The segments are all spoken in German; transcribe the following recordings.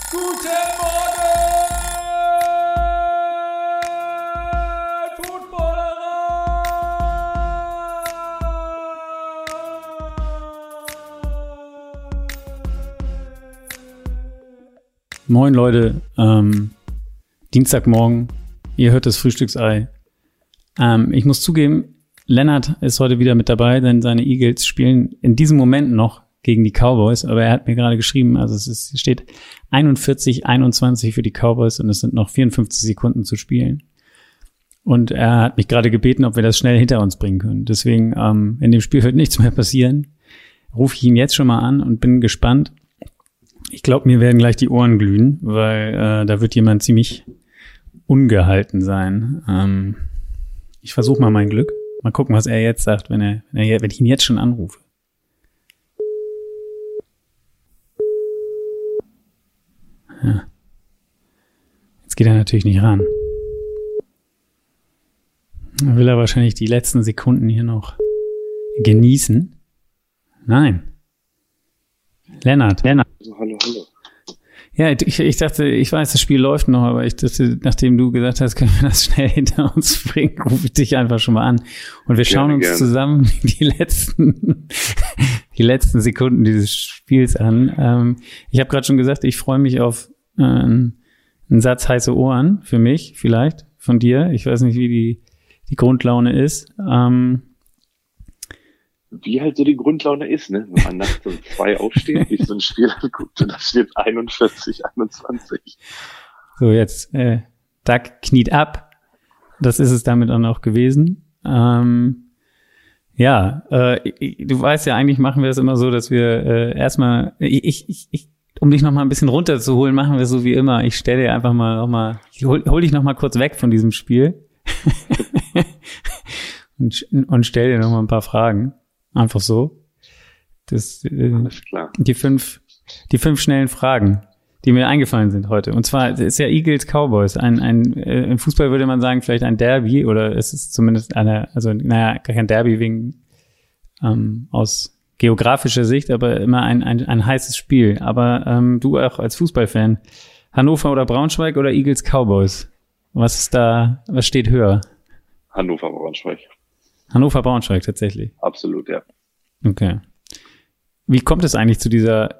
Guten Morgen, Footballerer! Moin Leute, Dienstagmorgen, ihr hört das Frühstücksei. Ich muss zugeben, Lennart ist heute wieder mit dabei, denn seine Eagles spielen in diesem Moment noch gegen die Cowboys, aber er hat mir gerade geschrieben, also es steht 41-21 für die Cowboys und es sind noch 54 Sekunden zu spielen. Und er hat mich gerade gebeten, ob wir das schnell hinter uns bringen können. Deswegen, in dem Spiel wird nichts mehr passieren. Rufe ich ihn jetzt schon mal an und bin gespannt. Ich glaube, mir werden gleich die Ohren glühen, weil da wird jemand ziemlich ungehalten sein. Ich versuche mal mein Glück. Mal gucken, was er jetzt sagt, wenn ich ihn jetzt schon anrufe. Ja. Jetzt geht er natürlich nicht ran. Dann will er wahrscheinlich die letzten Sekunden hier noch genießen. Nein. Lennart. Hallo. Ja, ich dachte, ich weiß, das Spiel läuft noch, aber ich dachte, nachdem du gesagt hast, können wir das schnell hinter uns bringen, rufe ich dich einfach schon mal an. Und wir schauen uns zusammen die letzten Sekunden dieses Spiels an. Ich habe gerade schon gesagt, ich freue mich auf einen Satz heiße Ohren für mich, vielleicht von dir. Ich weiß nicht, wie die Grundlaune ist. Wie halt so die Grundlaune ist, ne? Wenn man nachts um 2 aufsteht, sich so ein Spiel anguckt und da steht 41-21. So, jetzt, Doug kniet ab. Das ist es damit auch noch gewesen. Du weißt ja, eigentlich machen wir es immer so, dass wir erstmal, um dich noch mal ein bisschen runterzuholen, machen wir so wie immer. Ich stelle dir einfach mal ich hol dich noch mal kurz weg von diesem Spiel und stell dir noch mal ein paar Fragen. Einfach so. Alles klar. Die fünf schnellen Fragen, die mir eingefallen sind heute. Und zwar es ist ja Eagles Cowboys. Im Fußball würde man sagen, vielleicht ein Derby, oder es ist zumindest gar kein Derby wegen aus geografischer Sicht, aber immer ein heißes Spiel. Aber du auch als Fußballfan, Hannover oder Braunschweig oder Eagles Cowboys? Was steht höher? Hannover Braunschweig. Hannover Braunschweig tatsächlich. Absolut, ja. Okay. Wie kommt es eigentlich zu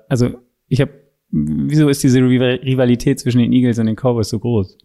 wieso ist diese Rivalität zwischen den Eagles und den Cowboys so groß?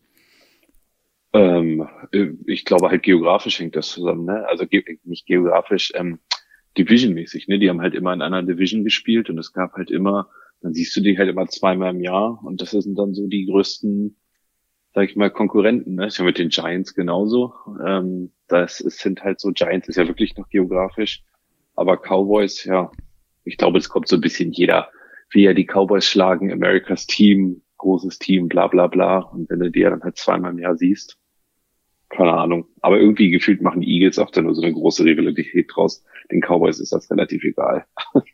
Ich glaube halt geografisch hängt das zusammen, ne? Also nicht geografisch, divisionmäßig, ne? Die haben halt immer in einer Division gespielt und es gab halt immer, dann siehst du die halt immer zweimal im Jahr und das sind dann so die größten, sag ich mal, Konkurrenten, ne? Ist ja mit den Giants genauso. Sind halt so, Giants ist ja wirklich noch geografisch, aber Cowboys, ja, ich glaube, es kommt so ein bisschen jeder, wie ja die Cowboys schlagen, America's Team, großes Team, bla bla bla. Und wenn du die ja dann halt zweimal im Jahr siehst, keine Ahnung. Aber irgendwie gefühlt machen die Eagles auch dann nur so eine große Rivalität draus. Den Cowboys ist das relativ egal.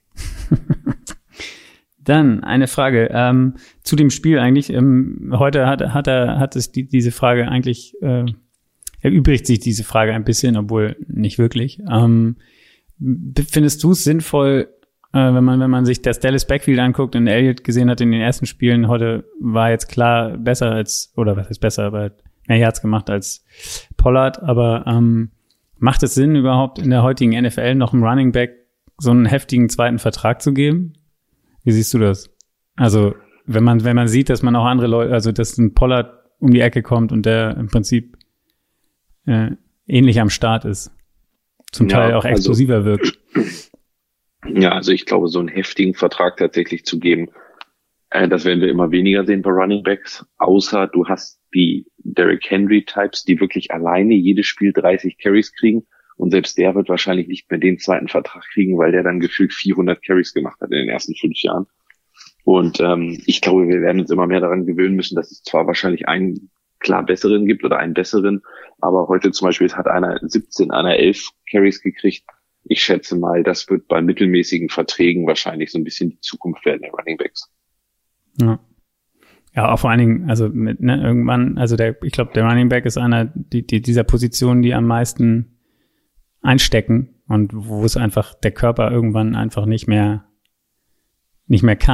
Dann eine Frage zu dem Spiel eigentlich. Heute hat es diese Frage eigentlich erübrigt sich diese Frage ein bisschen, obwohl nicht wirklich. Findest du es sinnvoll, wenn man sich das Dallas Backfield anguckt und Elliott gesehen hat in den ersten Spielen? Heute war jetzt klar besser was heißt besser, aber mehr Yards gemacht als Pollard. Aber macht es Sinn überhaupt in der heutigen NFL noch einem Running Back so einen heftigen zweiten Vertrag zu geben? Wie siehst du das? Also, wenn man sieht, dass man auch andere Leute, also dass ein Pollard um die Ecke kommt und der im Prinzip ähnlich am Start ist, zum Teil auch explosiver wirkt. Ja, also ich glaube, so einen heftigen Vertrag tatsächlich zu geben, das werden wir immer weniger sehen bei Running Backs, außer du hast die Derrick Henry-Types, die wirklich alleine jedes Spiel 30 Carries kriegen. Und selbst der wird wahrscheinlich nicht mehr den zweiten Vertrag kriegen, weil der dann gefühlt 400 Carries gemacht hat in den ersten 5 Jahren. Und ich glaube, wir werden uns immer mehr daran gewöhnen müssen, dass es zwar wahrscheinlich einen klar besseren gibt oder einen besseren, aber heute zum Beispiel hat einer 17, einer 11 Carries gekriegt. Ich schätze mal, das wird bei mittelmäßigen Verträgen wahrscheinlich so ein bisschen die Zukunft werden der Running Backs. Ja. Ja, auch vor allen Dingen, also irgendwann, also ich glaube, der Running Back ist einer dieser Positionen, die am meisten einstecken und wo es einfach der Körper irgendwann einfach nicht mehr kann.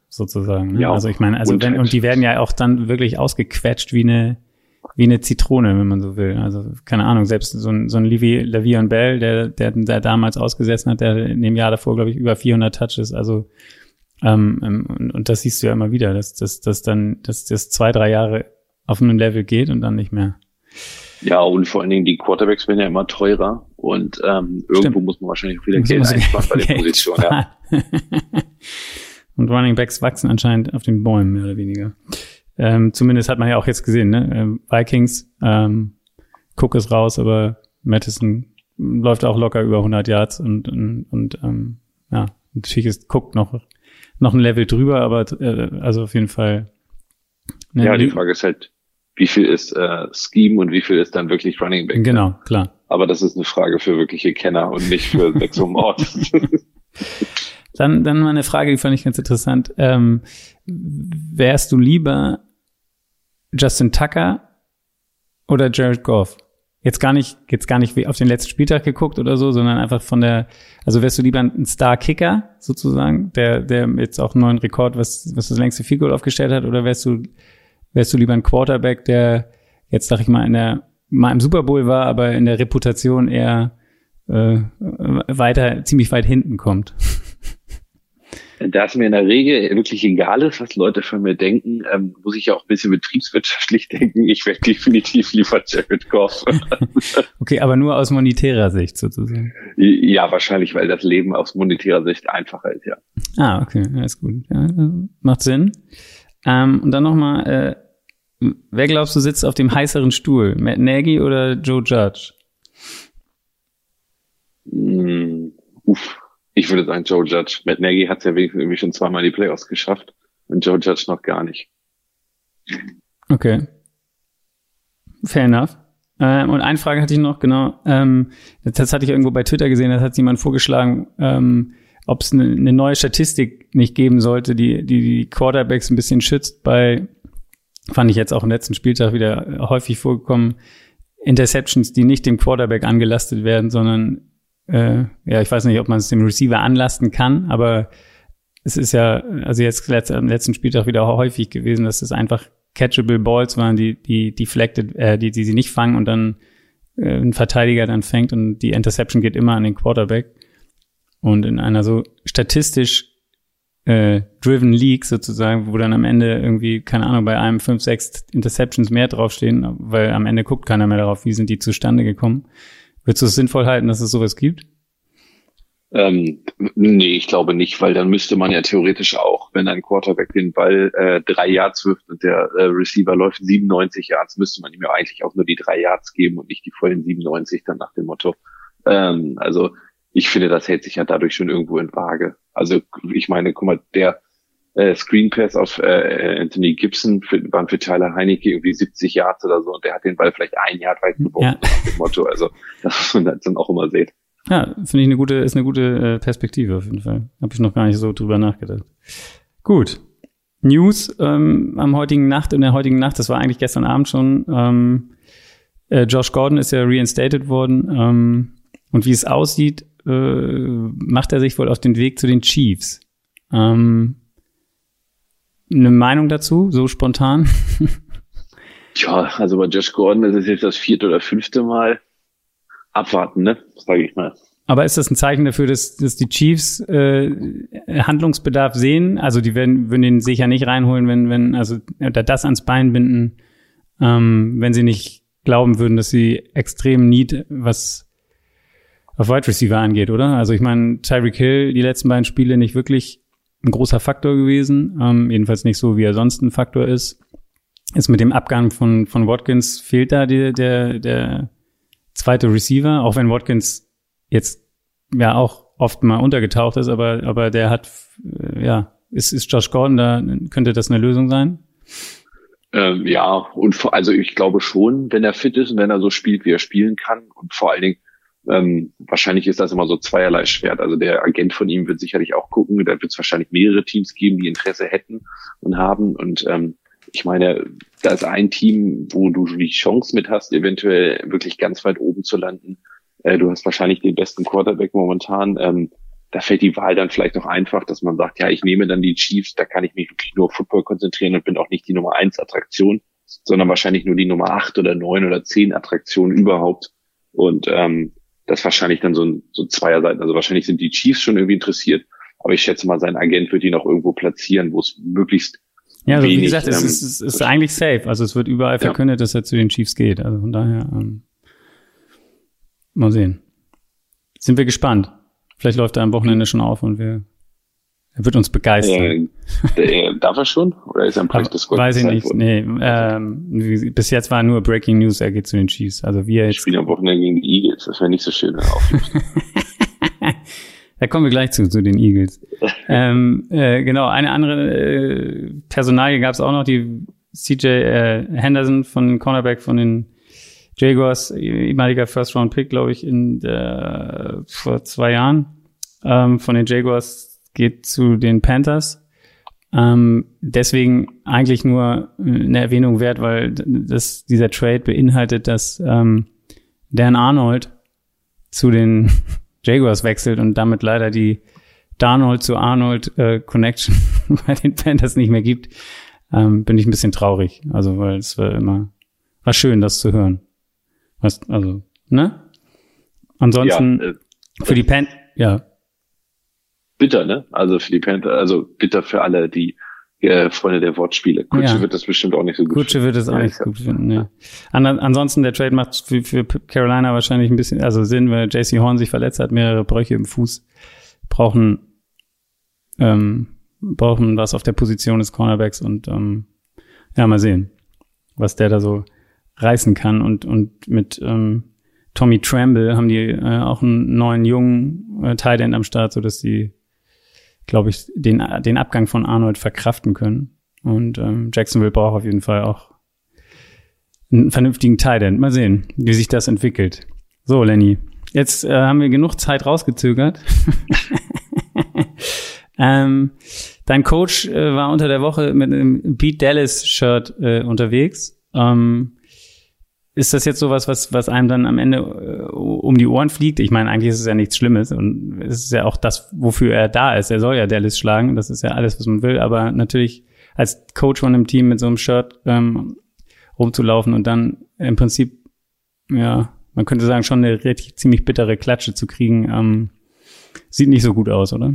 sozusagen. Ne? Ja, also ich meine, und die werden ja auch dann wirklich ausgequetscht wie eine Zitrone, wenn man so will. Also keine Ahnung, selbst so ein Le'Veon Bell, der damals ausgesessen hat, der in dem Jahr davor, glaube ich, über 400 Touches. Also und das siehst du ja immer wieder, dass das 2-3 Jahre auf einem Level geht und dann nicht mehr. Ja, und vor allen Dingen die Quarterbacks werden ja immer teurer und irgendwo muss man wahrscheinlich auch wieder Geld einsparen bei den Positionen. Ja. Und Running Backs wachsen anscheinend auf den Bäumen, mehr oder weniger. Zumindest hat man ja auch jetzt gesehen, ne? Vikings, Cook ist raus, aber Mattison läuft auch locker über 100 Yards und ja, natürlich ist Cook noch ein Level drüber, aber also auf jeden Fall. Ja, die Frage ist halt, wie viel ist Scheme und wie viel ist dann wirklich Running Back? Genau, klar. Aber das ist eine Frage für wirkliche Kenner und nicht für 6 Uhr morgens. Dann mal eine Frage, die fand ich ganz interessant. Wärst du lieber Justin Tucker oder Jared Goff? Jetzt gar nicht auf den letzten Spieltag geguckt oder so, sondern einfach also wärst du lieber ein Star-Kicker sozusagen, der jetzt auch einen neuen Rekord, was das längste Field Goal aufgestellt hat, oder wärst du lieber ein Quarterback, der jetzt, sag ich mal, mal im Super Bowl war, aber in der Reputation eher ziemlich weit hinten kommt? Da es mir in der Regel wirklich egal ist, was Leute von mir denken, muss ich ja auch ein bisschen betriebswirtschaftlich denken. Ich werde definitiv lieber Jared Goff. Okay, aber nur aus monetärer Sicht sozusagen. Ja, wahrscheinlich, weil das Leben aus monetärer Sicht einfacher ist, ja. Ah, okay, alles gut. Ja, macht Sinn. Und dann nochmal, wer glaubst du sitzt auf dem heißeren Stuhl? Matt Nagy oder Joe Judge? Ich würde sagen Joe Judge. Matt Nagy hat es ja wenigstens irgendwie schon 2-mal die Playoffs geschafft und Joe Judge noch gar nicht. Okay. Fair enough. Und eine Frage hatte ich noch, genau. Das hatte ich irgendwo bei Twitter gesehen, da hat jemand vorgeschlagen, ob es eine neue Statistik nicht geben sollte, die Quarterbacks ein bisschen schützt fand ich jetzt auch im letzten Spieltag wieder häufig vorgekommen, Interceptions, die nicht dem Quarterback angelastet werden, sondern ich weiß nicht, ob man es dem Receiver anlasten kann, aber es ist ja, also jetzt am letzten Spieltag wieder häufig gewesen, dass es einfach catchable Balls waren, die deflected, die sie nicht fangen und dann ein Verteidiger dann fängt und die Interception geht immer an den Quarterback. Und in einer so statistisch driven League sozusagen, wo dann am Ende irgendwie, keine Ahnung, bei einem 5-6 Interceptions mehr draufstehen, weil am Ende guckt keiner mehr darauf, wie sind die zustande gekommen. Würdest du es sinnvoll halten, dass es sowas gibt? Nee, ich glaube nicht, weil dann müsste man ja theoretisch auch, wenn ein Quarterback den Ball 3 Yards wirft und der Receiver läuft 97 Yards, müsste man ihm ja eigentlich auch nur die 3 Yards geben und nicht die vollen 97 dann nach dem Motto. Also ich finde, das hält sich ja dadurch schon irgendwo in Waage. Also ich meine, guck mal, der Screen Pass auf Anthony Gibson waren für Tyler Heinecke irgendwie 70 Yards oder so und der hat den Ball vielleicht 1 Yard weit geworfen nach dem Motto. Also das muss man dann auch immer sehen. Ja, finde ich ist eine gute Perspektive auf jeden Fall. Habe ich noch gar nicht so drüber nachgedacht. Gut. News in der heutigen Nacht, das war eigentlich gestern Abend schon. Josh Gordon ist ja reinstated worden. Und wie es aussieht, macht er sich wohl auf den Weg zu den Chiefs. Eine Meinung dazu, so spontan? Ja, also bei Josh Gordon ist es jetzt das 4. oder 5. Mal. Abwarten, ne? Sage ich mal. Aber ist das ein Zeichen dafür, dass die Chiefs Handlungsbedarf sehen? Also die würden den sicher nicht reinholen, wenn oder das ans Bein binden, wenn sie nicht glauben würden, dass sie extrem Need was auf Wide Receiver angeht, oder? Also ich meine, Tyreek Hill, die letzten beiden Spiele nicht wirklich ein großer Faktor gewesen, jedenfalls nicht so, wie er sonst ein Faktor ist. Ist mit dem Abgang von Watkins fehlt da der zweite Receiver, auch wenn Watkins jetzt ja auch oft mal untergetaucht ist, aber der hat, ist Josh Gordon da, könnte das eine Lösung sein? Ja, und also ich glaube schon, wenn er fit ist und wenn er so spielt, wie er spielen kann und vor allen Dingen, wahrscheinlich ist das immer so zweierlei Schwert. Also der Agent von ihm wird sicherlich auch gucken, da wird es wahrscheinlich mehrere Teams geben, die Interesse hätten und haben und ich meine, da ist ein Team, wo du die Chance mit hast, eventuell wirklich ganz weit oben zu landen. Du hast wahrscheinlich den besten Quarterback momentan. da fällt die Wahl dann vielleicht noch einfach, dass man sagt, ja, ich nehme dann die Chiefs, da kann ich mich wirklich nur auf Football konzentrieren und bin auch nicht die Nummer 1 Attraktion, sondern wahrscheinlich nur die Nummer 8 oder 9 oder 10 Attraktionen überhaupt. Und das wahrscheinlich dann so Zweierseiten. Also wahrscheinlich sind die Chiefs schon irgendwie interessiert, aber ich schätze mal, sein Agent wird ihn auch irgendwo platzieren, wo es möglichst ja, also wenig, wie gesagt, es ist eigentlich safe. Also es wird überall verkündet, dass er zu den Chiefs geht. Also von daher, mal sehen. Sind wir gespannt. Vielleicht läuft er am Wochenende schon auf und er wird uns begeistern. Darf er schon? Oder ist er im Practice Squad? Weiß ich nicht. Nee, bis jetzt war nur Breaking News, er geht zu den Chiefs. Also wir jetzt. Spielen am Wochenende gegen die Eagles. Das wäre nicht so schön, wenn er aufläuft. Da kommen wir gleich zu den Eagles. Genau, eine andere Personalie gab es auch noch, die CJ Henderson von den Cornerback von den Jaguars, ehemaliger First-Round-Pick, glaube ich, vor 2 Jahren. Von den Jaguars geht zu den Panthers. Deswegen eigentlich nur eine Erwähnung wert, weil dieser Trade beinhaltet, dass Dan Arnold zu den Jaguars wechselt und damit leider die Darnold zu Arnold Connection bei den Panthers nicht mehr gibt. Bin ich ein bisschen traurig. Also, weil es war schön, das zu hören. Also, ne? Ansonsten, für die Panthers, ja. Bitter, ne? Also für die Panthers, also bitter für alle, die Freunde der Wortspiele. Kutsche wird das bestimmt auch nicht so gut finden. Kutsche wird das auch nicht so gut finden, ne. Ansonsten, der Trade macht für Carolina wahrscheinlich ein bisschen, also Sinn, weil JC Horn sich verletzt hat, mehrere Brüche im Fuß, brauchen was auf der Position des Cornerbacks und, mal sehen, was der da so reißen kann und mit Tommy Tremble haben die auch einen neuen jungen Tight End am Start, so dass die, glaube ich, den Abgang von Arnold verkraften können. Und Jacksonville braucht auf jeden Fall auch einen vernünftigen Tight End. Mal sehen, wie sich das entwickelt. So, Lenny, jetzt haben wir genug Zeit rausgezögert. Dein Coach war unter der Woche mit einem Beat Dallas Shirt unterwegs. Ist das jetzt sowas, was einem dann am Ende um die Ohren fliegt? Ich meine, eigentlich ist es ja nichts Schlimmes und es ist ja auch das, wofür er da ist. Er soll ja Dallas schlagen, das ist ja alles, was man will. Aber natürlich als Coach von einem Team mit so einem Shirt rumzulaufen und dann im Prinzip, ja, man könnte sagen, schon eine ziemlich bittere Klatsche zu kriegen, sieht nicht so gut aus, oder?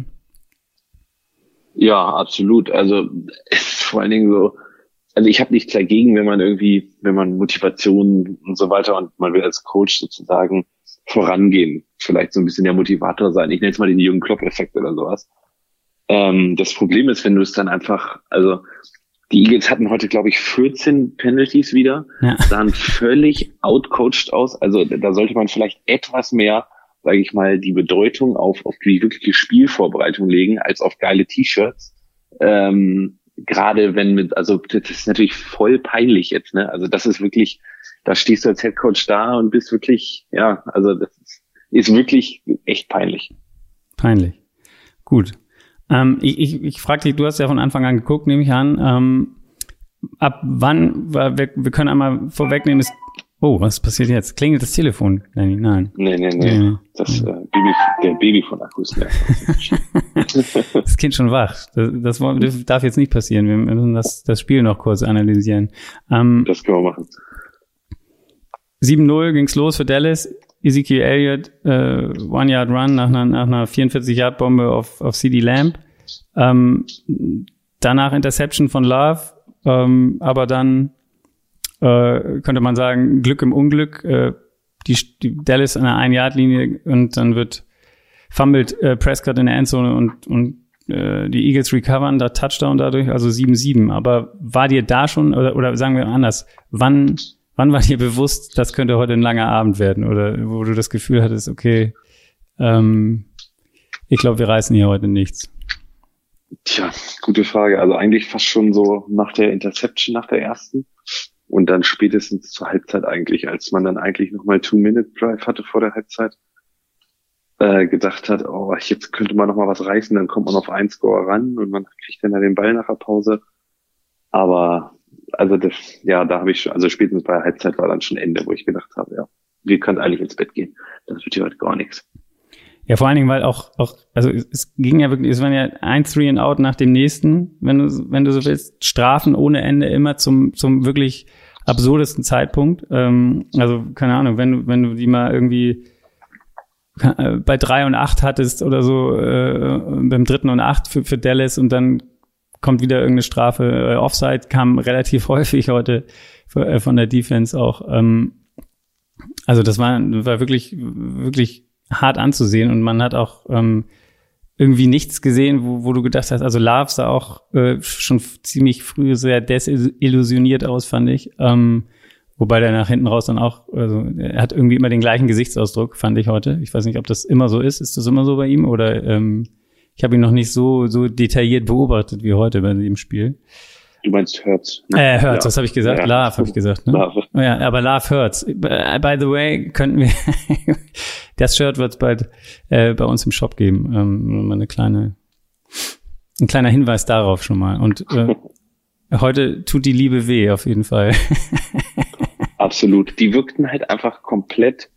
Ja, absolut. Also vor allen Dingen so, also ich habe nichts dagegen, wenn man Motivation und so weiter und man will als Coach sozusagen vorangehen, vielleicht so ein bisschen der Motivator sein. Ich nenne es mal den Jürgen Klopp-Effekt oder sowas. Das Problem ist, wenn du es dann einfach, also die Eagles hatten heute, glaube ich, 14 Penalties wieder, sahen völlig outcoached aus. Also da sollte man vielleicht etwas mehr, sage ich mal, die Bedeutung auf die wirkliche Spielvorbereitung legen, als auf geile T-Shirts. Gerade also das ist natürlich voll peinlich jetzt, ne? Also das ist wirklich, da stehst du als Headcoach da und bist wirklich, ja, also das ist wirklich echt peinlich. Peinlich. Gut. Ich frage dich, du hast ja von Anfang an geguckt, nehme ich an. Ab wann, wir können einmal vorwegnehmen, was passiert jetzt? Klingelt das Telefon? Nein. Nee. Das der Babyphone-Akkus. Das Kind schon wach. Das darf jetzt nicht passieren. Wir müssen das Spiel noch kurz analysieren. Das können wir machen. 7-0 ging's los für Dallas. Ezekiel Elliott, One-Yard-Run nach einer 44-Yard-Bombe auf CeeDee Lamb. Danach Interception von Love, aber dann könnte man sagen, Glück im Unglück. Die Dallas an der 1-Yard-Linie und dann fummelt Prescott in der Endzone und die Eagles recovern, da Touchdown dadurch, also 7-7. Aber war dir da schon, oder sagen wir anders, wann war dir bewusst, das könnte heute ein langer Abend werden? Oder wo du das Gefühl hattest, okay, ich glaube, wir reißen hier heute nichts? Tja, gute Frage. Also eigentlich fast schon so nach der Interception, nach der ersten. Und dann spätestens zur Halbzeit eigentlich, als man dann eigentlich nochmal 2-Minute-Drive hatte vor der Halbzeit, gedacht hat, jetzt könnte man nochmal was reißen, dann kommt man auf einen Score ran und man kriegt dann den Ball nach der Pause. Aber also da habe ich schon, also spätestens bei der Halbzeit war dann schon Ende, wo ich gedacht habe, ja, wir können eigentlich ins Bett gehen. Das wird hier heute gar nichts. Ja, vor allen Dingen, weil auch, also es ging ja wirklich, es waren ja ein 3-and-out nach dem nächsten, wenn du so willst, Strafen ohne Ende immer zum wirklich absurdesten Zeitpunkt. Also, keine Ahnung, wenn du die mal irgendwie bei 3 und 8 hattest oder so, beim 3. und 8 für Dallas und dann kommt wieder irgendeine Strafe. Offside kam relativ häufig heute von der Defense auch. Also das war wirklich, wirklich hart anzusehen und man hat auch irgendwie nichts gesehen, wo du gedacht hast, also Love sah auch schon ziemlich früh sehr desillusioniert aus, fand ich. Wobei der nach hinten raus dann auch, also er hat irgendwie immer den gleichen Gesichtsausdruck, fand ich heute. Ich weiß nicht, ob das immer so ist. Ist das immer so bei ihm? Oder ich habe ihn noch nicht so detailliert beobachtet wie heute bei dem Spiel. Du meinst Hurts. Ne? Hurts, was habe ich gesagt? Ja. Love habe ich gesagt, ne? Love. Oh ja, aber Love Hurts. By the way, könnten wir das Shirt wird es bald bei uns im Shop geben. Mal ein kleiner Hinweis darauf schon mal. Und heute tut die Liebe weh, auf jeden Fall. Absolut. Die wirkten halt einfach komplett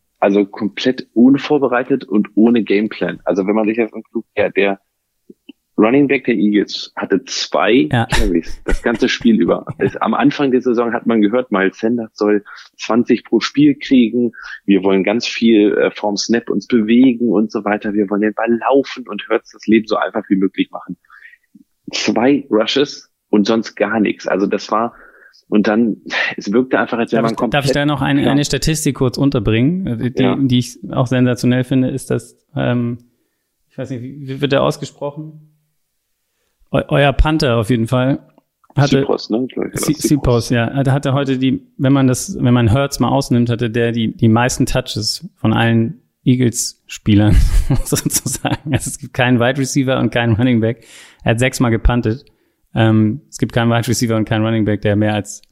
unvorbereitet und ohne Gameplan. Also wenn man sich jetzt anguckt, der Running Back der Eagles hatte 2 Carries das ganze Spiel über. Am Anfang der Saison hat man gehört, Miles Sanders soll 20 pro Spiel kriegen. Wir wollen ganz viel vorm Snap uns bewegen und so weiter. Wir wollen den Ball laufen und Hurts das Leben so einfach wie möglich machen. 2 Rushes und sonst gar nichts. Also das war, und dann, es wirkte einfach, als wäre man komplett... Darf ich da noch eine Statistik kurz unterbringen, die ich auch sensationell finde, ist, dass, ich weiß nicht, wie wird der ausgesprochen? Euer Panther auf jeden Fall hatte Sipos, ne? Sipos, ja. Da hatte heute wenn man Hurts mal ausnimmt, hatte der die meisten Touches von allen Eagles-Spielern sozusagen. Also es gibt keinen Wide Receiver und keinen Running Back. Er hat 6-mal gepuntet. Es gibt keinen Wide Receiver und keinen Running Back, der mehr als,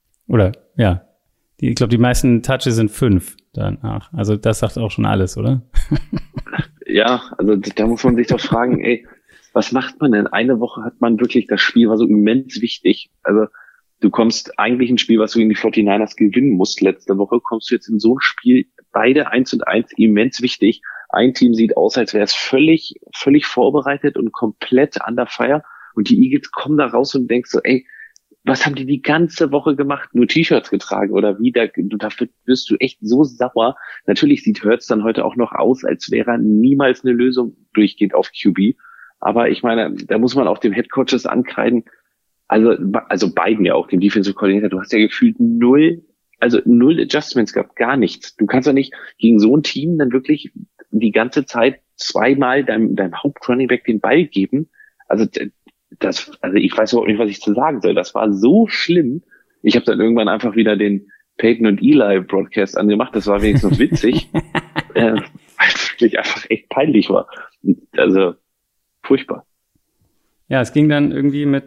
ich glaube, die meisten Touches sind 5 danach. Also das sagt auch schon alles, oder? Ja, also da muss man sich doch fragen, ey, was macht man denn? Eine Woche hat man wirklich, das Spiel war so immens wichtig. Also du kommst eigentlich ein Spiel, was du gegen die 49ers gewinnen musst letzte Woche, kommst du jetzt in so ein Spiel, beide 1-1, immens wichtig. Ein Team sieht aus, als wäre es völlig vorbereitet und komplett under fire. Und die Eagles kommen da raus und denkst so, ey, was haben die ganze Woche gemacht? Nur T-Shirts getragen oder wie? Dafür wirst du echt so sauer. Natürlich sieht Hurts dann heute auch noch aus, als wäre er niemals eine Lösung durchgehend auf QB. Aber ich meine, da muss man auch dem Headcoaches ankreiden, also beiden ja auch, dem Defensive Coordinator, du hast ja gefühlt null Adjustments gehabt, gar nichts. Du kannst ja nicht gegen so ein Team dann wirklich die ganze Zeit 2-mal deinem Hauptrunning-Back den Ball geben. Also ich weiß überhaupt nicht, was ich zu sagen soll. Das war so schlimm. Ich habe dann irgendwann einfach wieder den Peyton und Eli Broadcast angemacht. Das war wenigstens witzig, weil es wirklich einfach echt peinlich war. Also furchtbar. Ja, es ging dann irgendwie mit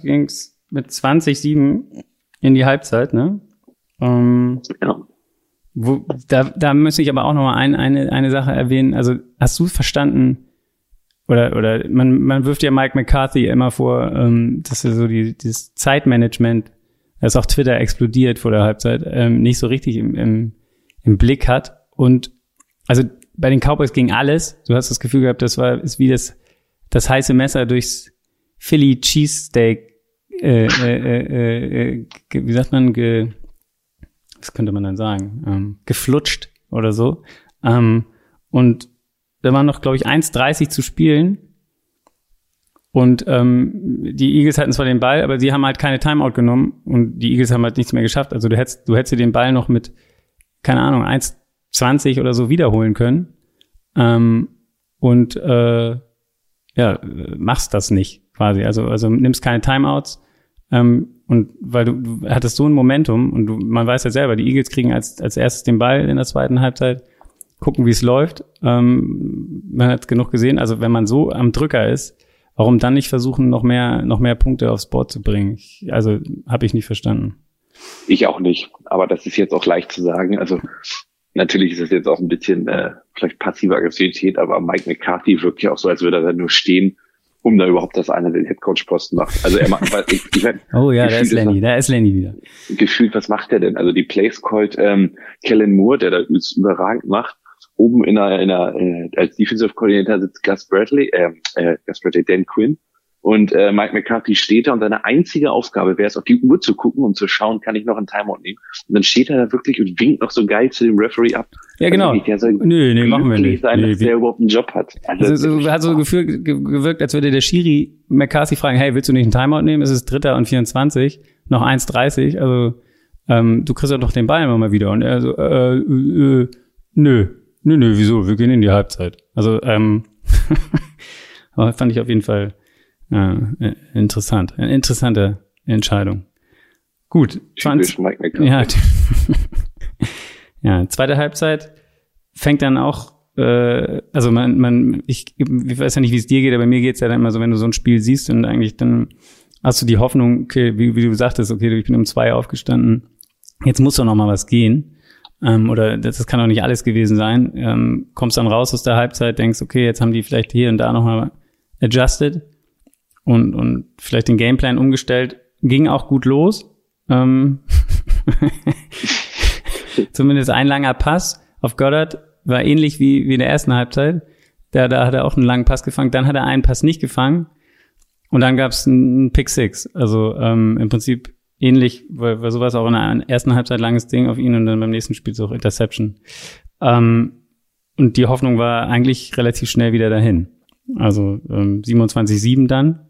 20-7 in die Halbzeit, ne? Ja. Da müsste ich aber auch noch mal eine Sache erwähnen. Also hast du verstanden, oder man wirft ja Mike McCarthy immer vor, dass er so dieses Zeitmanagement, das auch Twitter explodiert vor der Halbzeit, nicht so richtig im Blick hat. Und also bei den Cowboys ging alles. Du hast das Gefühl gehabt, ist wie das heiße Messer durchs Philly Cheesesteak, wie sagt man, was könnte man dann sagen, geflutscht oder so. Und da waren noch, glaube ich, 1:30 zu spielen. Und die Eagles hatten zwar den Ball, aber sie haben halt keine Timeout genommen und die Eagles haben halt nichts mehr geschafft. Also du hättest dir den Ball noch mit, keine Ahnung, 1:20 oder so wiederholen können. Machst das nicht quasi. Also nimmst keine Timeouts. Und weil du hattest so ein Momentum und man weiß ja selber, die Eagles kriegen als erstes den Ball in der zweiten Halbzeit, gucken, wie es läuft. Man hat genug gesehen. Also wenn man so am Drücker ist, warum dann nicht versuchen, noch mehr Punkte aufs Board zu bringen? Habe ich nicht verstanden. Ich auch nicht. Aber das ist jetzt auch leicht zu sagen. Also natürlich ist das jetzt auch ein bisschen vielleicht passive Aggressivität, aber Mike McCarthy wirkt ja auch so, als würde er da nur stehen, um da überhaupt, dass einer den Headcoach-Posten macht. Also er macht, oh ja, da ist Lenny wieder. Gefühlt, was macht er denn? Also die Plays callt Kellen Moore, der da überragend macht. oben als Defensive Coordinator sitzt Gus Bradley, Dan Quinn. Und Mike McCarthy steht da und seine einzige Aufgabe wäre es, auf die Uhr zu gucken, um zu schauen, kann ich noch einen Timeout nehmen. Und dann steht er da wirklich und winkt noch so geil zu dem Referee ab. Ja, genau. Nee, machen wir nicht. Sein, dass der überhaupt einen Job hat. Hat so gewirkt, als würde der Schiri McCarthy fragen, hey, willst du nicht einen Timeout nehmen? Es ist 3. und 24, noch 1:30, also du kriegst ja doch den Ball immer mal wieder. Und er so, nö, wieso? Wir gehen in die Halbzeit. Also, aber fand ich auf jeden Fall interessant. Eine interessante Entscheidung. Gut. Ja, ja, zweite Halbzeit fängt dann auch, also ich weiß ja nicht, wie es dir geht, aber mir geht's ja dann immer so, wenn du so ein Spiel siehst und eigentlich dann hast du die Hoffnung, okay, wie du sagtest, okay, ich bin um 2 aufgestanden, jetzt muss doch noch mal was gehen. Oder das kann doch nicht alles gewesen sein. Kommst dann raus aus der Halbzeit, denkst, okay, jetzt haben die vielleicht hier und da noch mal adjusted und vielleicht den Gameplan umgestellt. Ging auch gut los. Zumindest ein langer Pass auf Goddard war ähnlich wie in der ersten Halbzeit. Da hat er auch einen langen Pass gefangen. Dann hat er einen Pass nicht gefangen. Und dann gab es einen Pick Six. Also im Prinzip ähnlich, weil sowas auch in der ersten Halbzeit langes Ding auf ihn und dann beim nächsten Spiel so Interception. Und die Hoffnung war eigentlich relativ schnell wieder dahin. Also 27-7 dann.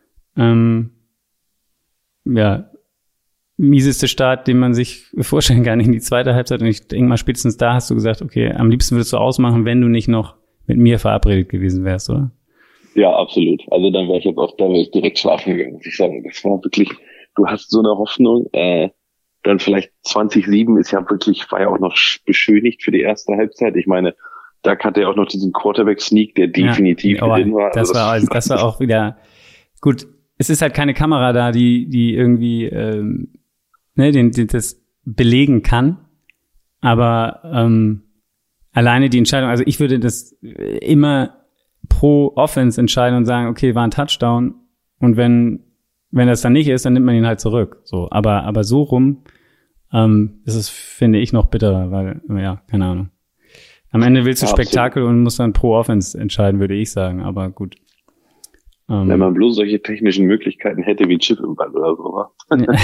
Ja, mieseste Start, den man sich vorstellen kann in die zweite Halbzeit. Und ich denke mal, spätestens da hast du gesagt, okay, am liebsten würdest du ausmachen, wenn du nicht noch mit mir verabredet gewesen wärst, oder? Ja, absolut. Also dann wäre ich jetzt auch, da wäre ich direkt schlafen gegangen, muss ich sagen. Das war wirklich, du hast so eine Hoffnung, dann vielleicht 20-7 war ja auch noch beschönigt für die erste Halbzeit. Ich meine, da hatte er auch noch diesen Quarterback-Sneak, der definitiv drin war. Das war auch wieder, gut, es ist halt keine Kamera da, die irgendwie, das belegen kann. Aber, alleine die Entscheidung, also ich würde das immer pro Offense entscheiden und sagen, okay, war ein Touchdown. Und wenn das dann nicht ist, dann nimmt man ihn halt zurück. So, aber so rum, ist es, finde ich, noch bitterer, weil, ja, keine Ahnung. Am Ende willst du Spektakel und musst dann pro Offense entscheiden, würde ich sagen, aber gut. Wenn man bloß solche technischen Möglichkeiten hätte wie Chip im Ball oder so.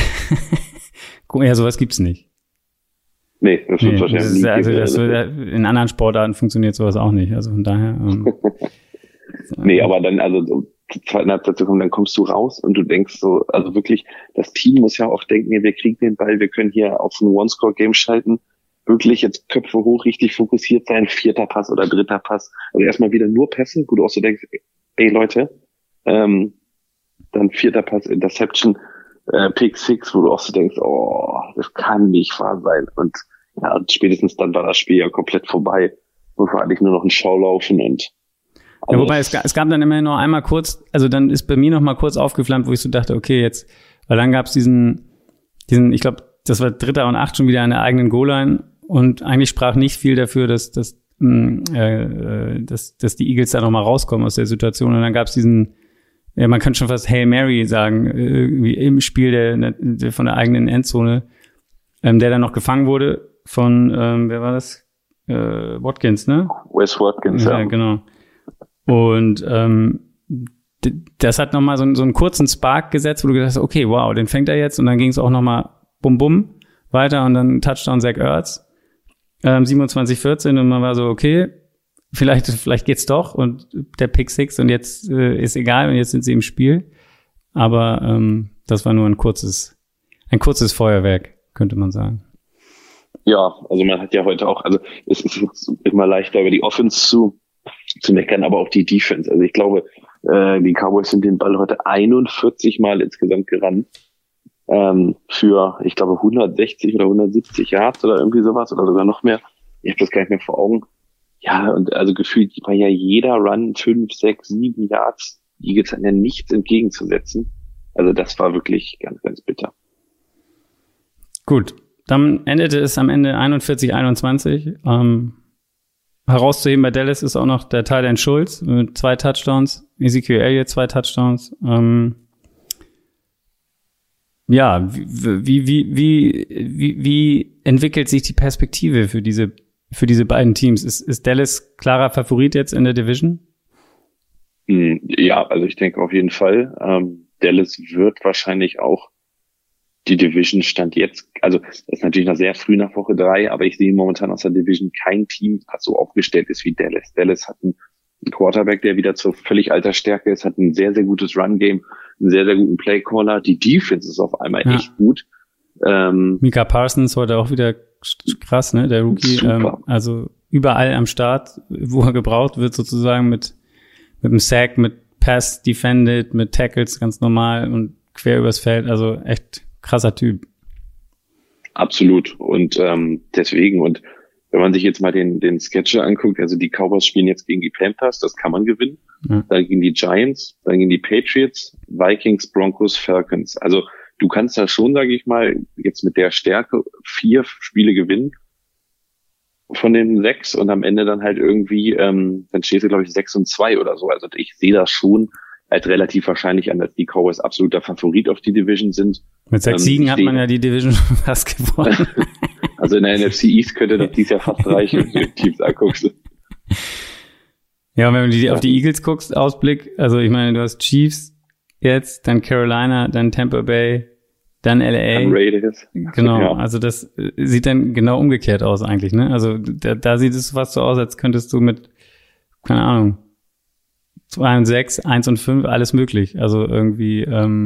Ja, sowas gibt's nicht. Nee, das wird wahrscheinlich nie. In anderen Sportarten funktioniert sowas auch nicht, also von daher. Nee, aber dann, also zur zweiten Halbzeit zu kommen, dann kommst du raus und du denkst so, also wirklich, das Team muss ja auch denken, wir kriegen den Ball, wir können hier auf ein One-Score-Game schalten, wirklich jetzt Köpfe hoch, richtig fokussiert sein, 4. Pass oder 3. Pass, also erstmal wieder nur Pässe, wo du auch so denkst, ey Leute, dann 4. Pass, Interception, Pick Six, wo du auch so denkst, oh, das kann nicht wahr sein. Und ja, und spätestens dann war das Spiel ja komplett vorbei. Muss man eigentlich nur noch einen Schau laufen und ja, wobei es gab dann immerhin noch einmal kurz, also dann ist bei mir noch mal kurz aufgeflammt, wo ich so dachte, okay, jetzt, weil dann gab's diesen, ich glaube, das war 3. und 8 schon wieder an der eigenen Goal-Line und eigentlich sprach nicht viel dafür, dass die Eagles da noch mal rauskommen aus der Situation und dann gab's diesen, ja, man könnte schon fast Hail Mary sagen, irgendwie im Spiel der von der eigenen Endzone, der dann noch gefangen wurde von, wer war das? Watkins, ne? Wes Watkins, ja. Genau. Und das hat nochmal so einen kurzen Spark gesetzt, wo du gedacht hast, okay, wow, den fängt er jetzt. Und dann ging es auch nochmal bum weiter und dann Touchdown Zach Ertz, 27-14 und man war so, okay, vielleicht geht's doch und der Pick Six und jetzt ist egal und jetzt sind sie im Spiel. Aber das war nur ein kurzes Feuerwerk, könnte man sagen. Ja, also man hat ja heute auch, also es ist jetzt immer leichter über die Offense zu meckern, aber auch die Defense. Also ich glaube, die Cowboys sind den Ball heute 41 Mal insgesamt gerannt. Für, ich glaube, 160 oder 170 Yards oder irgendwie sowas oder sogar noch mehr. Ich habe das gar nicht mehr vor Augen. Ja, und also gefühlt war ja jeder Run 5, 6, 7 Yards. Die Eagles hatten ja nichts entgegenzusetzen. Also das war wirklich ganz, ganz bitter. Gut, dann endete es am Ende 41-21. Herauszuheben bei Dallas ist auch noch der Tyler End Schultz mit 2 Touchdowns, Ezekiel Elliott 2 Touchdowns. Ja, wie entwickelt sich die Perspektive für diese für diese beiden Teams? Ist Dallas klarer Favorit jetzt in der Division? Ja, also ich denke auf jeden Fall. Dallas wird wahrscheinlich auch die Division Stand jetzt, also das ist natürlich noch sehr früh nach Woche 3, aber ich sehe momentan aus der Division kein Team, das so aufgestellt ist wie Dallas. Dallas hat einen Quarterback, der wieder zur völlig alter Stärke ist, hat ein sehr, sehr gutes Run-Game, einen sehr, sehr guten Play-Caller. Die Defense ist auf einmal echt gut. Micah Parsons heute auch wieder krass, ne, der Rookie. Also überall am Start, wo er gebraucht wird, sozusagen mit dem Sack, mit Pass defended, mit Tackles ganz normal und quer übers Feld. Also echt krasser Typ. Absolut. Und deswegen, und wenn man sich jetzt mal den Schedule anguckt, also die Cowboys spielen jetzt gegen die Panthers, das kann man gewinnen. Ja. Dann gegen die Giants, dann gegen die Patriots, Vikings, Broncos, Falcons. Also du kannst da schon, sage ich mal, jetzt mit der Stärke 4 Spiele gewinnen von den 6 und am Ende dann halt irgendwie, dann stehst du, glaube ich, 6-2 oder so. Also ich sehe das schon als relativ wahrscheinlich an, dass die Cowboys absoluter Favorit auf die Division sind. Mit 6 Siegen hat man ja die Division schon fast gewonnen. Also in der NFC East könnte das dies Jahr fast reichen, wenn du die Teams anguckst. Ja, und wenn du auf die Eagles guckst, Ausblick, also ich meine, du hast Chiefs jetzt, dann Carolina, dann Tampa Bay, dann LA. Dann Raiders. Genau, ja. Also das sieht dann genau umgekehrt aus eigentlich, ne? Also da sieht es fast so aus, als könntest du mit, keine Ahnung, 2-6, 1-5, alles möglich. Also irgendwie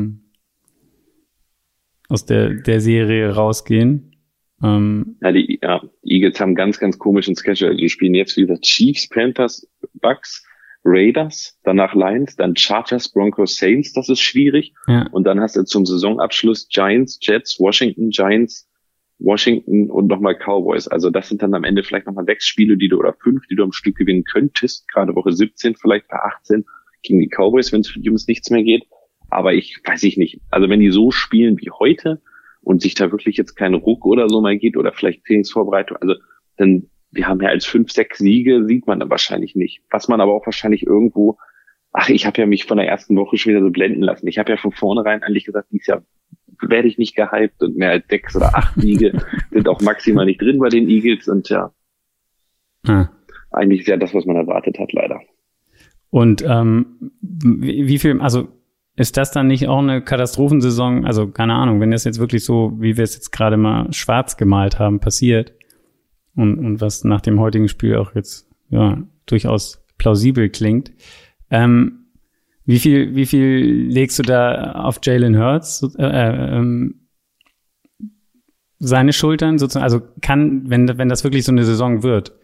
aus der Serie rausgehen. Die Eagles haben ganz, ganz komischen Schedule. Die spielen jetzt wieder Chiefs, Panthers, Bucks, Raiders, danach Lions, dann Chargers, Broncos, Saints, das ist schwierig. Ja. Und dann hast du zum Saisonabschluss Giants, Jets, Washington, Giants, Washington und nochmal Cowboys. Also das sind dann am Ende vielleicht nochmal 6 Spiele, oder 5, die du am Stück gewinnen könntest. Gerade Woche 17, vielleicht bei 18 gegen die Cowboys, wenn es für die ums nichts mehr geht. Aber weiß ich nicht. Also wenn die so spielen wie heute und sich da wirklich jetzt kein Ruck oder so mal geht oder vielleicht Trainingsvorbereitung, also dann, wir haben ja als 5, 6 Siege, sieht man dann wahrscheinlich nicht. Was man aber auch wahrscheinlich irgendwo, ich habe ja mich von der ersten Woche schon wieder so blenden lassen. Ich habe ja von vornherein eigentlich gesagt, dieses Jahr werde ich nicht gehypt und mehr als 6 oder 8 Siege sind auch maximal nicht drin bei den Eagles und ja, eigentlich ist ja das, was man erwartet hat, leider. Und wie viel, also ist das dann nicht auch eine Katastrophensaison? Also keine Ahnung, wenn das jetzt wirklich so, wie wir es jetzt gerade mal schwarz gemalt haben, passiert und was nach dem heutigen Spiel auch jetzt ja durchaus plausibel klingt, wie viel legst du da auf Jalen Hurts seine Schultern sozusagen? Also wenn das wirklich so eine Saison wird,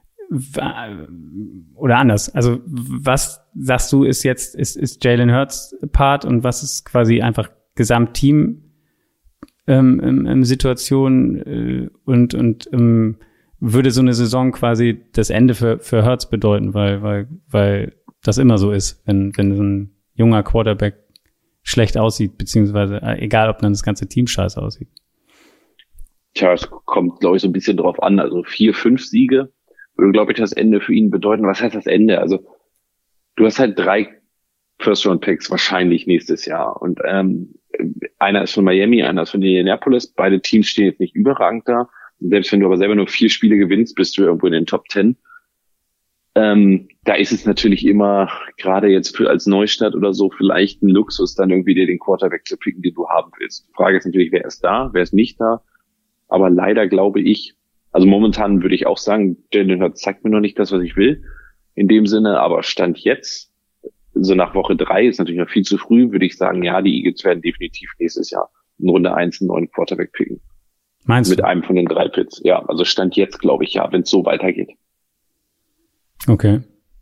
oder anders, also was sagst du ist Jalen Hurts Part und was ist quasi einfach Gesamtteam Situation und würde so eine Saison quasi das Ende für Hurts bedeuten, weil das immer so ist, wenn so ein junger Quarterback schlecht aussieht, beziehungsweise egal, ob dann das ganze Team scheiße aussieht. Tja, es kommt, glaube ich, so ein bisschen drauf an. Also 4, 5 Siege würde, glaube ich, das Ende für ihn bedeuten. Was heißt das Ende? Also du hast halt 3 First-Round-Picks wahrscheinlich nächstes Jahr. Und einer ist von Miami, einer ist von Indianapolis. Beide Teams stehen jetzt nicht überragend da. Und selbst wenn du aber selber nur 4 Spiele gewinnst, bist du irgendwo in den Top 10. Da ist es natürlich immer, gerade jetzt als Neustart oder so, vielleicht ein Luxus, dann irgendwie dir den Quarterback zu picken, den du haben willst. Die Frage ist natürlich, wer ist da, wer ist nicht da? Aber leider glaube ich, also momentan würde ich auch sagen, Jalen Hurts zeigt mir noch nicht das, was ich will. In dem Sinne, aber Stand jetzt, so nach Woche 3 ist natürlich noch viel zu früh, würde ich sagen, ja, die Eagles werden definitiv nächstes Jahr in Runde 1 einen neuen Quarterback picken. Meinst du? Mit einem von den 3 Pits. Ja, also Stand jetzt glaube ich ja, wenn es so weitergeht. Okay.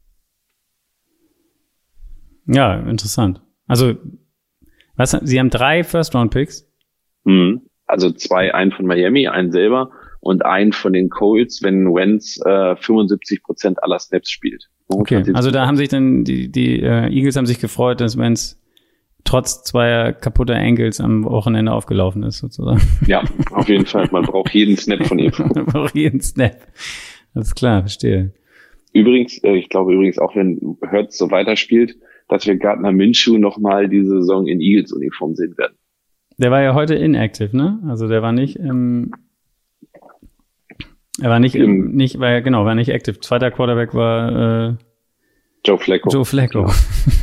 Ja, interessant. Also, Sie haben 3 First-Round-Picks? Also 2, einen von Miami, einen selber und einen von den Colts, wenn Wentz 75% aller Snaps spielt. Okay, also da haben sich dann die Eagles haben sich gefreut, dass Wentz trotz 2 kaputter Ankles am Wochenende aufgelaufen ist, sozusagen. Ja, auf jeden Fall. Man braucht jeden Snap von ihm. Man braucht jeden Snap. Alles klar, verstehe. Übrigens, ich glaube auch, wenn Hurts so weiterspielt, dass wir Gardner Minshew nochmal diese Saison in Eagles-Uniform sehen werden. Der war ja heute inactive, ne? Also der war nicht Er war nicht active. Zweiter Quarterback war Joe Flacco.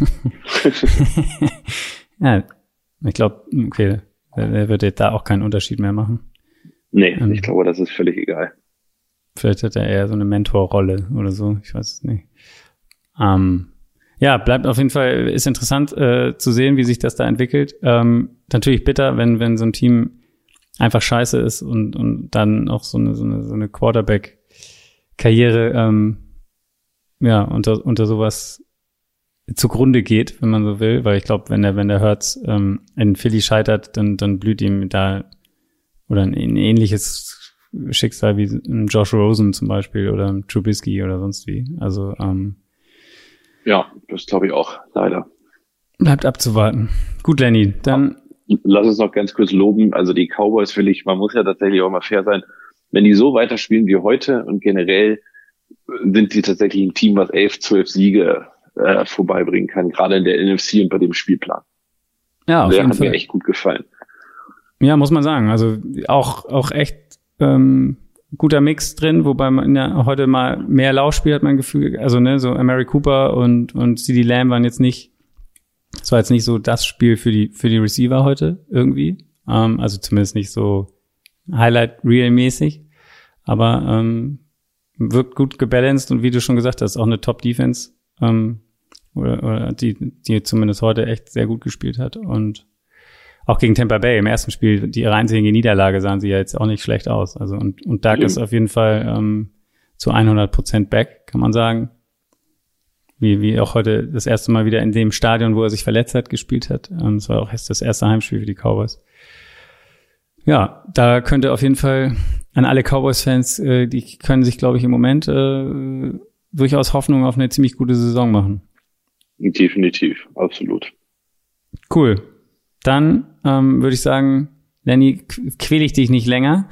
Ja, ich glaube, okay, er wird jetzt da auch keinen Unterschied mehr machen. Nee, ich glaube, das ist völlig egal. Vielleicht hat er eher so eine Mentorrolle oder so, ich weiß es nicht. Ja, bleibt auf jeden Fall, ist interessant zu sehen, wie sich das da entwickelt. Natürlich bitter, wenn so ein Team einfach scheiße ist und dann auch so eine Quarterback-Karriere unter sowas zugrunde geht, wenn man so will, weil ich glaube, wenn der Hurts in Philly scheitert, dann blüht ihm da oder ein ähnliches Schicksal wie ein Josh Rosen zum Beispiel oder ein Trubisky oder sonst wie. Also ja, das glaube ich auch, leider. Bleibt abzuwarten. Gut, Lenny, dann lass uns noch ganz kurz loben. Also die Cowboys man muss ja tatsächlich auch mal fair sein, wenn die so weiterspielen wie heute und generell sind sie tatsächlich ein Team, was 11, 12 Siege vorbeibringen kann, gerade in der NFC und bei dem Spielplan. Ja, auf jeden Fall. Der hat mir echt gut gefallen. Ja, muss man sagen. Also auch echt guter Mix drin, wobei man ja heute mal mehr Laufspiel hat man Gefühl. Also so Amari Cooper und CeeDee Lamb waren jetzt nicht, das war jetzt nicht so das Spiel für die Receiver heute irgendwie. Also zumindest nicht so Highlight-Reel-mäßig. Aber wirkt gut gebalanced und wie du schon gesagt hast, auch eine Top-Defense, oder die zumindest heute echt sehr gut gespielt hat. Und auch gegen Tampa Bay im ersten Spiel, die einzige Niederlage, sahen sie ja jetzt auch nicht schlecht aus. Also und Doug ist auf jeden Fall zu 100% back, kann man sagen. Wie auch heute das erste Mal wieder in dem Stadion, wo er sich verletzt hat, gespielt hat. Das war auch das erste Heimspiel für die Cowboys. Ja, da könnte auf jeden Fall an alle Cowboys-Fans, die können sich, glaube ich, im Moment durchaus Hoffnung auf eine ziemlich gute Saison machen. Definitiv, absolut. Cool. Dann würde ich sagen, Lenny, quäl ich dich nicht länger.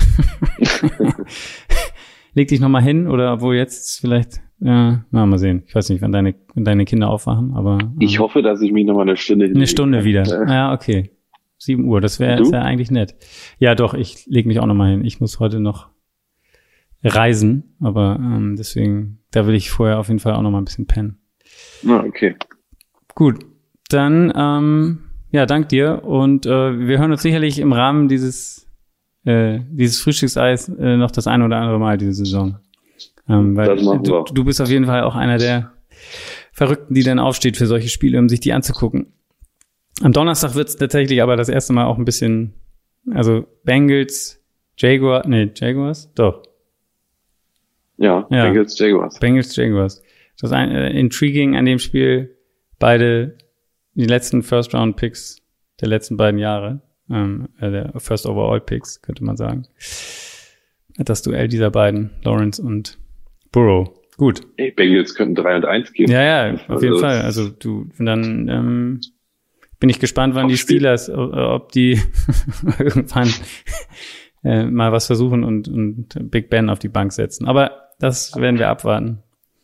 Leg dich nochmal hin oder obwohl jetzt vielleicht, mal sehen. Ich weiß nicht, wenn deine Kinder aufwachen, aber. Ich hoffe, dass ich mich nochmal eine Stunde hinlege. Eine Stunde wieder. Ja, okay. 7 Uhr, das wäre ja eigentlich nett. Ja, doch, ich leg mich auch nochmal hin. Ich muss heute noch reisen, aber deswegen, da will ich vorher auf jeden Fall auch nochmal ein bisschen pennen. Okay. Gut, dann, dank dir und wir hören uns sicherlich im Rahmen dieses Frühstückseis noch das ein oder andere Mal diese Saison. Weil du bist auf jeden Fall auch einer der Verrückten, die dann aufsteht für solche Spiele, um sich die anzugucken. Am Donnerstag wird es tatsächlich aber das erste Mal auch ein bisschen, also Jaguars? Doch. Ja. Bengals, Jaguars. Das ist intriguing an dem Spiel, beide die letzten First-Round-Picks der letzten beiden Jahre, der First-Overall-Picks, könnte man sagen. Das Duell dieser beiden, Lawrence und Burrow. Gut. Hey, Bengals könnten 3-1 gehen. Ja, auf jeden Fall. Also dann bin ich gespannt, wann die Steelers, ob die irgendwann mal was versuchen und Big Ben auf die Bank setzen. Aber das werden wir abwarten.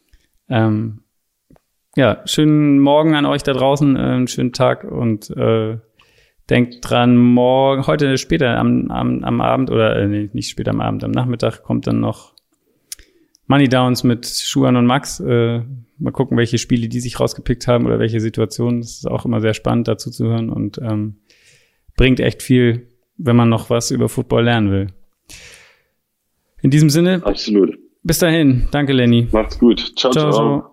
Schönen Morgen an euch da draußen, einen schönen Tag und denkt dran, heute später am Abend oder nicht später am Abend, am Nachmittag kommt dann noch Money Downs mit Schuhan und Max. Mal gucken, welche Spiele die sich rausgepickt haben oder welche Situationen. Das ist auch immer sehr spannend, dazu zu hören und bringt echt viel, wenn man noch was über Football lernen will. In diesem Sinne. Absolut. Bis dahin. Danke, Lenny. Macht's gut. Ciao.